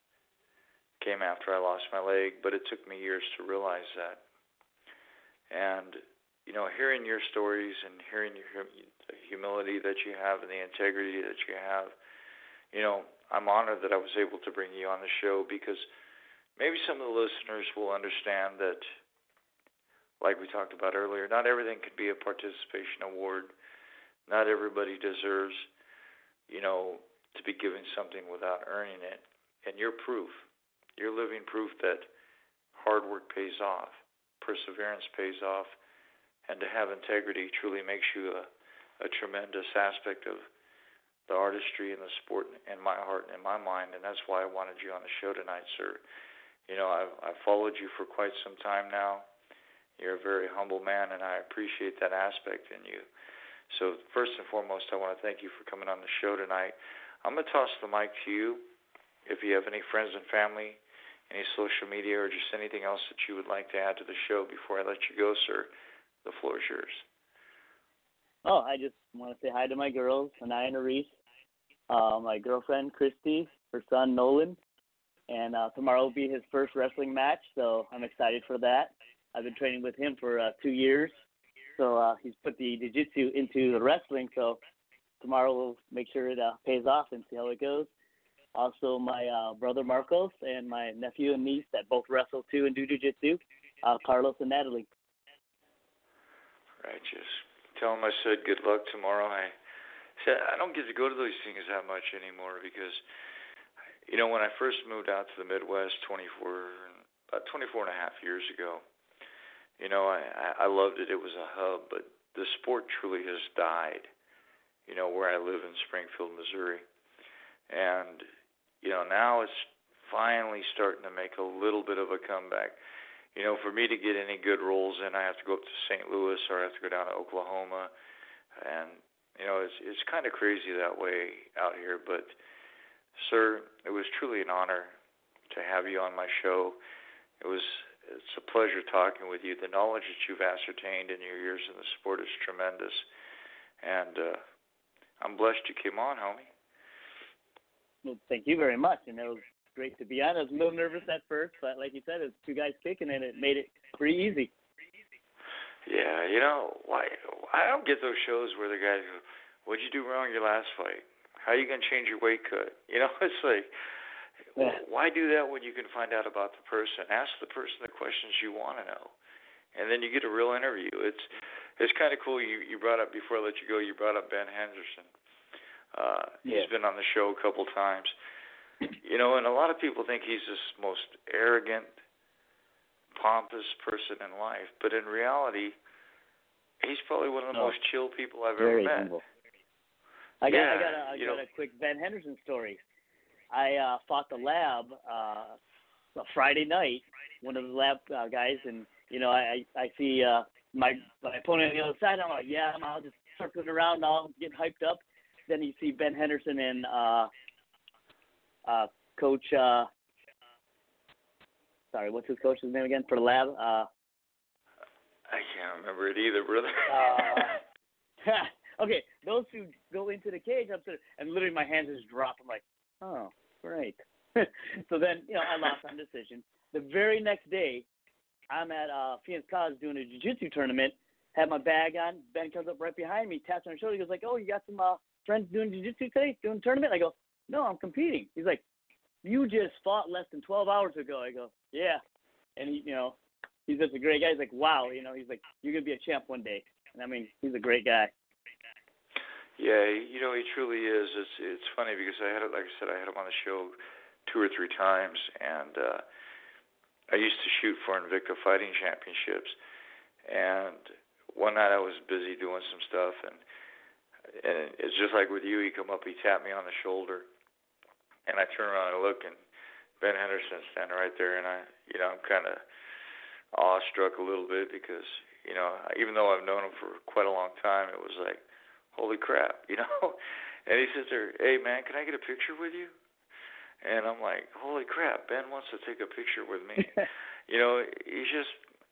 S4: came after I lost my leg, but it took me years to realize that. And, you know, hearing your stories and hearing your the humility that you have and the integrity that you have, you know, I'm honored that I was able to bring you on the show because maybe some of the listeners will understand that, like we talked about earlier, not everything could be a participation award. Not everybody deserves, you know, to be given something without earning it. And you're proof. You're living proof that hard work pays off, perseverance pays off, and to have integrity truly makes you a, a tremendous aspect of the artistry and the sport in my heart and in my mind, and that's why I wanted you on the show tonight, sir. You know, I've, I've followed you for quite some time now. You're a very humble man, and I appreciate that aspect in you. So first and foremost, I want to thank you for coming on the show tonight. I'm going to toss the mic to you. If you have any friends and family, any social media, or just anything else that you would like to add to the show before I let you go, sir, the floor is yours.
S5: Oh, I just want to say hi to my girls, Anaya and Reese, uh, my girlfriend, Christy, her son, Nolan, and uh, tomorrow will be his first wrestling match, so I'm excited for that. I've been training with him for uh, two years, so uh, he's put the jiu-jitsu into the wrestling, so tomorrow we'll make sure it uh, pays off and see how it goes. Also, my uh, brother Marcos and my nephew and niece that both wrestle too and do jiu-jitsu, uh, Carlos and Natalie.
S4: Righteous. Tell him I said good luck tomorrow. I said I don't get to go to those things that much anymore because, you know, when I first moved out to the Midwest twenty-four, about twenty-four and a half years ago, you know, I, I loved it. It was a hub, but the sport truly has died, you know, where I live in Springfield, Missouri. And, you know, now it's finally starting to make a little bit of a comeback. You know, for me to get any good roles in, I have to go up to Saint Louis or I have to go down to Oklahoma. And, you know, it's it's kind of crazy that way out here. But, sir, it was truly an honor to have you on my show. It was it's a pleasure talking with you. The knowledge that you've ascertained in your years in the sport is tremendous. And uh, I'm blessed you came on, homie.
S5: Well, thank you very much. And it was great to be on. I was a little nervous at first, but like you said, it's two guys kicking and it made it pretty easy.
S4: Yeah, you know, why I don't get those shows where the guys go, what'd you do wrong your last fight? How are you going to change your weight cut? You know, it's like, yeah. Why do that when you can find out about the person? Ask the person the questions you want to know, and then you get a real interview. It's it's kind of cool. You, you brought up, before I let you go, you brought up Ben Henderson. Uh,
S5: yeah.
S4: He's been on the show a couple times. You know, and a lot of people think he's this most arrogant, pompous person in life, but in reality, he's probably one of the
S5: oh,
S4: most chill people I've
S5: very
S4: ever met.
S5: Humble. I got,
S4: yeah,
S5: I got, a, I got
S4: know,
S5: a quick Ben Henderson story. I uh, fought the lab uh, a Friday night, one of the lab uh, guys, and you know, I I see uh, my my opponent on the other side. I'm like, yeah, I'm I'll just circling around, all getting hyped up. then you see Ben Henderson and uh, uh, Coach. Uh, sorry, what's his coach's name again for the lab? Uh,
S4: I can't remember it either, brother.
S5: uh, okay, those two go into the cage. I'm sitting, and literally my hands just drop. I'm like, oh, great. So then, you know, I lost on decision. The very next day, I'm at uh, Phoenix College doing a jiu-jitsu tournament. Had my bag on. Ben comes up right behind me, taps on the shoulder. He goes like, "Oh, you got some uh, friends doing jiu-jitsu today, doing a tournament?" I go, "No, I'm competing." He's like, "You just fought less than twelve hours ago." I go, "Yeah." And he, you know, he's just a great guy. He's like, "Wow," you know, he's like, "You're gonna be a champ one day." And I mean, he's a great guy.
S4: Yeah, you know, he truly is. It's it's funny because I had it, like I said, I had him on the show two or three times, and uh, I used to shoot for Invicta Fighting Championships, and one night I was busy doing some stuff, and and it's just like with you. He come up, he tapped me on the shoulder, and I turn around and look, and Ben Henderson's standing right there, and I, you know, I'm kind of awestruck a little bit because, you know, even though I've known him for quite a long time, it was like, holy crap, you know. And he sits there, "Hey man, can I get a picture with you?" And I'm like, holy crap, Ben wants to take a picture with me. You know, he's just,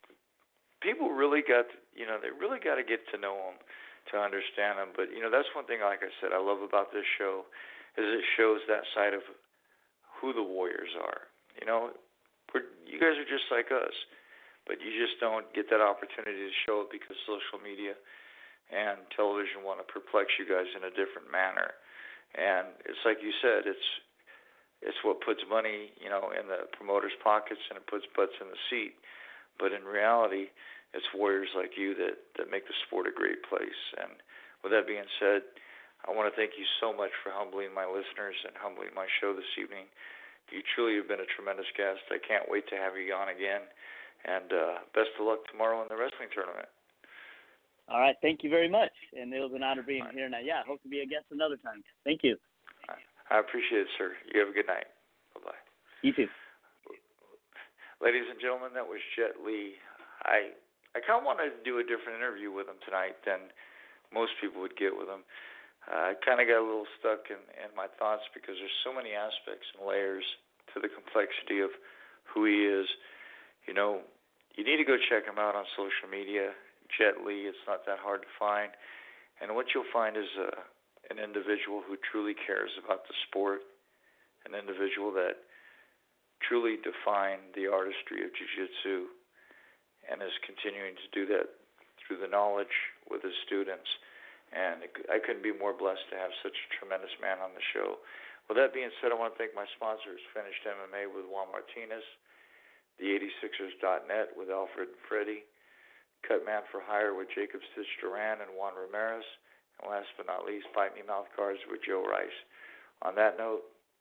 S4: people really got, to, you know, they really got to get to know him to understand him. But, you know, that's one thing, like I said, I love about this show is it shows that side of who the Warriors are. You know, we're, you guys are just like us, but you just don't get that opportunity to show it because social media and television want to perplex you guys in a different manner. And it's like you said, it's it's what puts money, you know, in the promoters' pockets and it puts butts in the seat. But in reality, it's warriors like you that, that make the sport a great place. And with that being said, I want to thank you so much for humbling my listeners and humbling my show this evening. You truly have been a tremendous guest. I can't wait to have you on again. And uh, best of luck tomorrow in the wrestling tournament.
S5: All right. Thank you very much. And it was an honor being right here. And yeah, I hope to be a guest another time. Thank you.
S4: I appreciate it, sir. You have a good night. Bye-bye.
S5: You too.
S4: Ladies and gentlemen, that was Jet Li. I I kind of wanted to do a different interview with him tonight than most people would get with him. Uh, I kind of got a little stuck in, in my thoughts because there's so many aspects and layers to the complexity of who he is. You know, you need to go check him out on social media, Jet Li. It's not that hard to find. And what you'll find is a an individual who truly cares about the sport, an individual that truly defined the artistry of jiu-jitsu and is continuing to do that through the knowledge with his students. And I couldn't be more blessed to have such a tremendous man on the show. With that being said, I want to thank my sponsors, Finished M M A with Juan Martinez, the eighty-sixers dot net with Alfred and Freddie, Cutman for Hire with Jacob Stitch Duran and Juan Ramirez, and last but not least, Bite Me Mouth Cards with Joe Rice. On that note,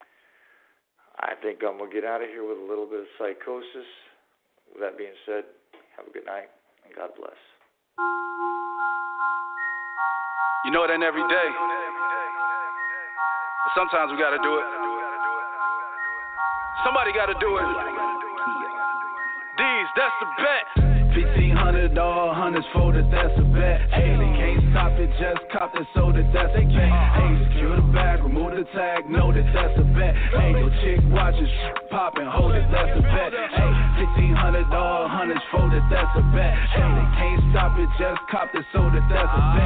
S4: I think I'm going to get out of here with a little bit of psychosis. With that being said, have a good night, and God bless.
S6: You know it ain't every day, but sometimes we got to do it. Somebody got to do it. D's, that's the bet.
S7: fifteen hundred all hunters folded, that's a bet. Hey, they can't stop it, just cop it, so that that's a bet. Hey, secure the bag, remove the tag, know that that's a bet. Hey, your chick watches, pop and hold it, that's a bet. Hey, fifteen hundred all hunters folded, that's a bet. Hey, they can't stop it, just cop it, so that that's a bet.